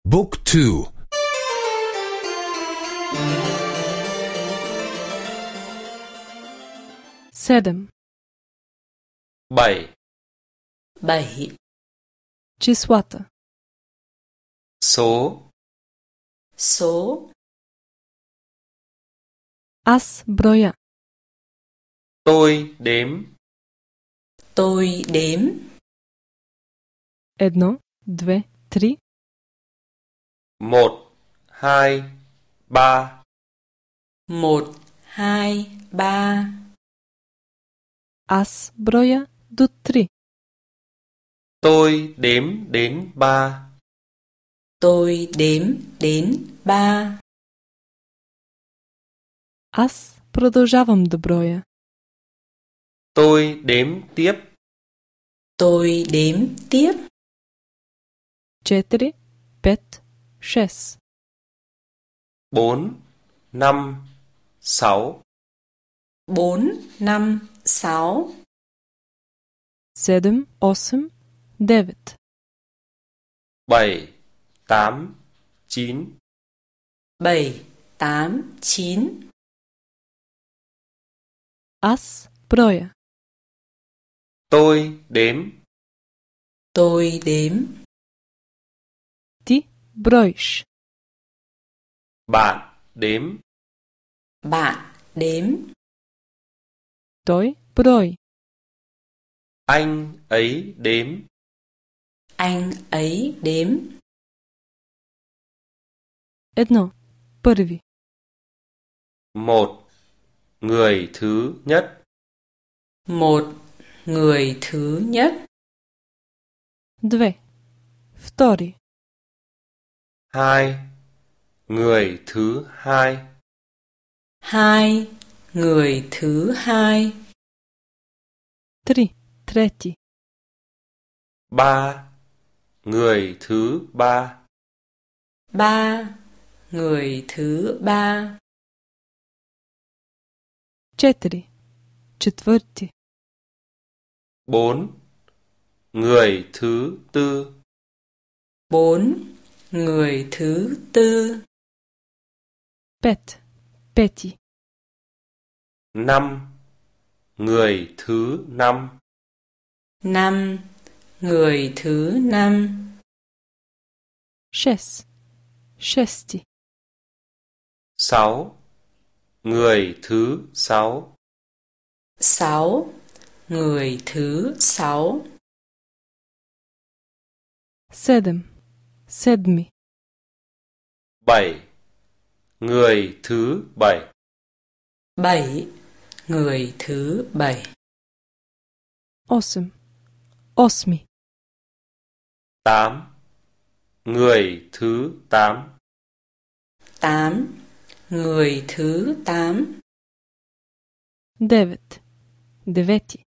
Book 2. 7. 7. 7. Числата. Số. Số. Аз броя. Tôi đếm. Tôi đếm. 1, 2, 3. 1, 2, 3. 1, 2, 3. Аз броя до 3. Tôi đếm đến 3. Tôi đếm đến 3. Аз продължавам да броя. Tôi đếm tiếp. Tôi đếm tiếp. 4, 5, 6. 4, 5, 6. 4, 5, 6. 7, 8, 9. 7, 8, 9. 7, 8, 9. Аз броя. Tôi đếm. Tôi đếm. Ти броиш. Bạn đếm. Bạn đếm. Той брои. Anh ấy đếm. Anh ấy đếm. 1. Първи. 1. Người thứ nhất. 1. Người thứ nhất. 2. Втори. 2. Người thứ hai. 2. Người thứ hai. 3. Трети. 3. Người thứ ba. 3. Người thứ ba. 4. Четвърти. 4. Người thứ tư. 4. Người thứ tư. 5. Пети. 5. Người thứ năm. 5. Người thứ năm. 6. Шести. 6. Người thứ sáu. 6. Người thứ sáu. 7. Седми. 7. Người thứ bảy. 7. Người thứ bảy. 8. Осми. 8. Người thứ tám. 8. Người thứ tám. 9. Девети.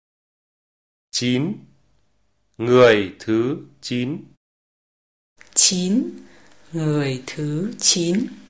9. Người thứ chín. 9. Người thứ chín.